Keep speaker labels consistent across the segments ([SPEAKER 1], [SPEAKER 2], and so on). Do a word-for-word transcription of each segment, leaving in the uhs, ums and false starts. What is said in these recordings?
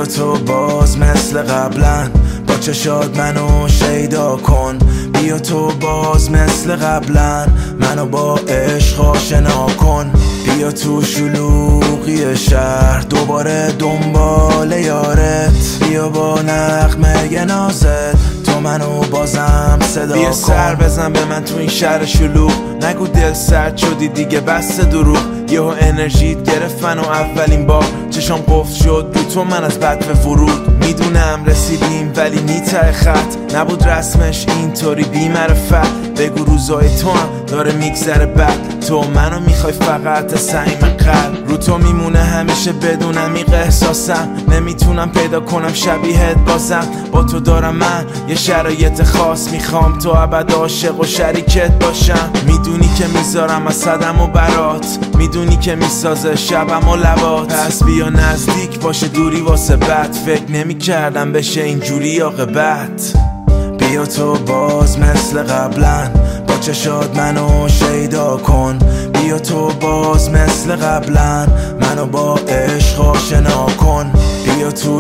[SPEAKER 1] بیا تو باز مثل قبلا، با چشات منو شیدا کن. بیا تو باز مثل قبلا، منو با عشق آشنا کن. بیا تو شلوغی شهر دوباره دنبال یارت، بیا با نغمه نازت تو منو بازم صدا کن.
[SPEAKER 2] بیا سر بزن به من تو این شهر شلوغ، نگو دل سرد شدی دیگه بس دروغ. یهو انرژیت گرفت منو اولین بار، چشام قفل شد رو تو من از بد به ورود. میدونم رسیدیم ولی نی ته خط، نبود رسمش اینطوری بی معرفت. بگو روزای تو هم داره میگذره بد، تو منو میخوای فقط صمیم قلب. رو تو میمونه همیشه بدون عمیق احساسم، نمیتونم پیدا کنم شبیهت بازم. با تو دارم من یه شرایط خاص، میخوام تو ابد عاشق و شریکت باشم. میدونی که میذارم از صدم و برات، میدونی که میسازه شبم و لبات. پس بیا نزدیک باشه دوری واسه بد، فکر نمی کردم بشه اینجوری عاقبت. بیا تو باز مثل قبلا، با چشات منو شیدا کن. بیا تو باز مثل قبلا، منو با عشق آشنا کن. بیا تو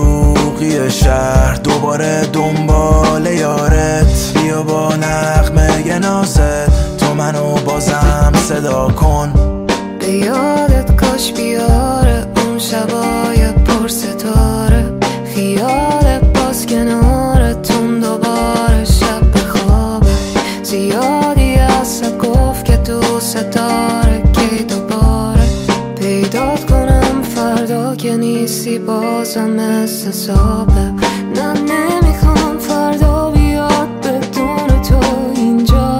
[SPEAKER 2] شلوغی شهر دوباره دنبال یارت، بیا با نغمه نازت تو منو بازم صدا کن.
[SPEAKER 3] به یادت کاش بیاره اون شبای پر ستاره، خیال باز کنارتون دوباره شب بخوابه. زیادی اصلا گفت که دوست داره که دوباره پیدات کنم فردا که نیستی بازم مثل صابه. نه نمیخوام فردا بیاد بدون تو اینجا،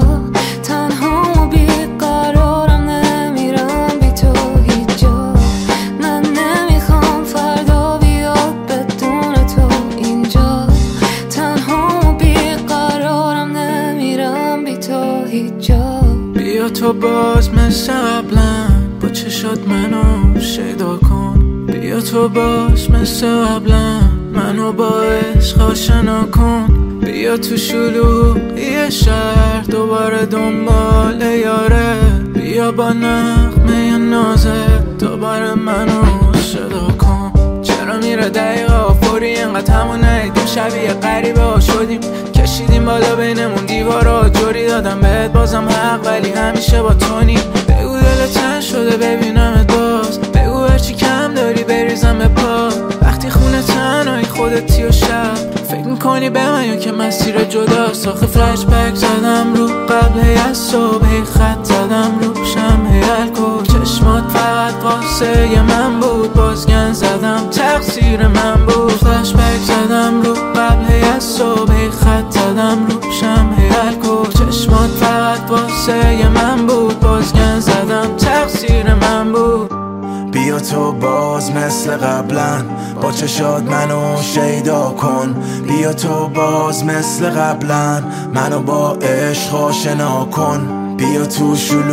[SPEAKER 3] تنها و بیقرارم نمیرم بی تو هیچ جا. نه نمیخوام فردا بیاد بدون تو اینجا، تنها و بیقرارم نمیرم بی تو هیچ جا.
[SPEAKER 4] بیا تو باز مثل قبلا، با چشات منو شیدا کن. بیا تو باز مثل قبلا، منو با عشق آشنا کن. بیا تو شلوغی شهر دوباره دنبال یاره، بیا با نغمه نازت دوباره منو صدا کن. چرا میره دقیقا فوری اینقدر همو ندیدیم، شبیه غریبه ها شدیم، کشیدیم بالا بینمون دیوارا. جوری دادم بهت بازم حق ولی همیشه با تو نیم. بگو دلت تنگ شده ببینمت باز، بگو هرچی کم داری بریزم به پا. وقتی خونه تنهایی خودتی و شب، فکر میکنی به من یا که مسیر جداست. آخه فلش بک زدم رو قبل از صبح، خط زدم رو شمع الکل. چشمات فقط واسه من بود، بازگن زدم تقصیر من بود. فلش بک زدم رو قبل از صبح، خط زدم رو شمع الکل. چشمات فقط واسه من بود، بازگن زدم تقصیر من بود.
[SPEAKER 1] بیا تو باز مثل قبلا، با چشات منو شیدا کن. بیا تو باز مثل قبلا، منو با عشق آشنا کن. بیا تو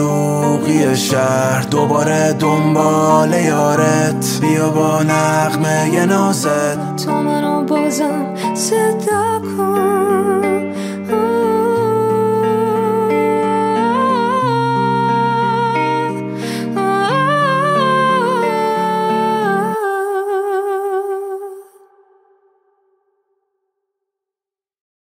[SPEAKER 1] شلوغی شهر دوباره دنبال یارت، بیا با نغمه نازت
[SPEAKER 3] تو منو بازم صدا کن.